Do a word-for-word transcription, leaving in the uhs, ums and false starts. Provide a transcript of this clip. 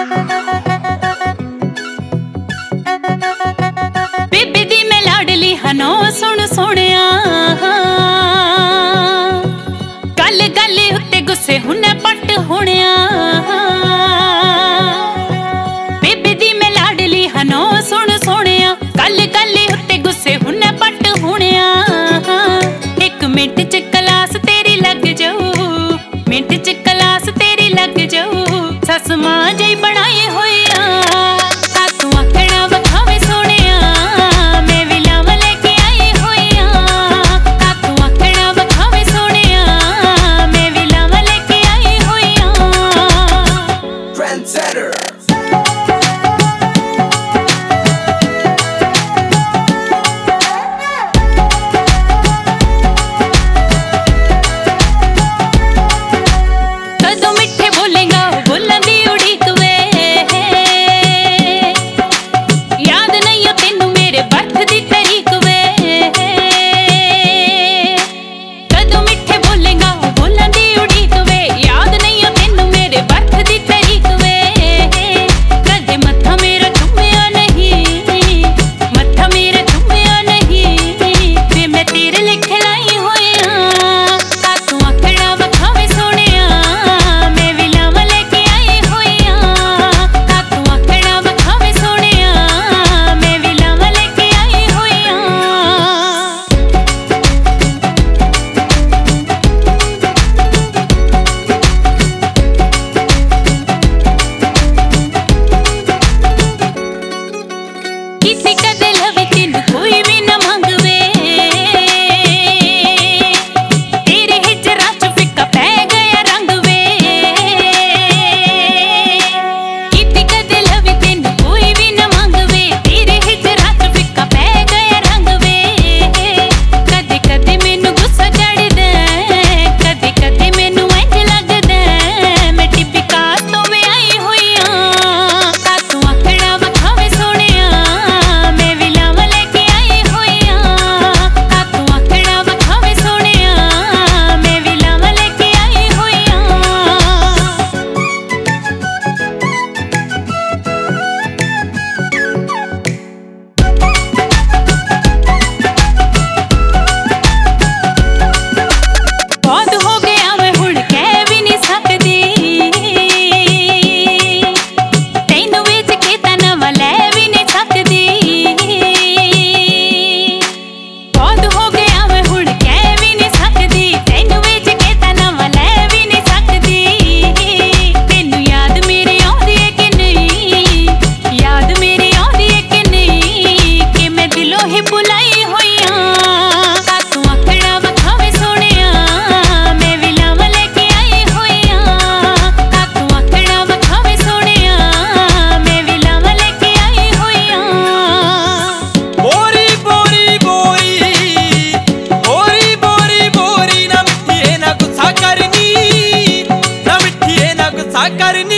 बेबे दी मैं लाडली हनो सुन सोनिया गल गल उत्ते गुस्से हुन्ने पट होनिया। बेबे दी मैं लाडली हनो सुन सोनिया गल गल उत्ते गुस्से हुन्ने पट होनिया। एक मिंट च क्लास तेरी लग जाऊ, मिंट च क्लास तेरी लग जाऊ। सस मां जई बनाई होइया तू आखना वखावे सोनिया मैं भी लाव लेके आई होइया। तू आखना वखावे सोनिया मैं भी लाव लेके आई होइया। Trendsetter करनी